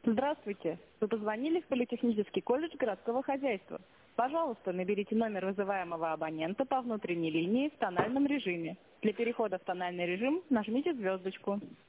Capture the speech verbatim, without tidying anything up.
Здравствуйте. Вы позвонили в Политехнический колледж городского хозяйства. Пожалуйста, наберите номер вызываемого абонента по внутренней линии в тональном режиме. Для перехода в тональный режим нажмите звездочку.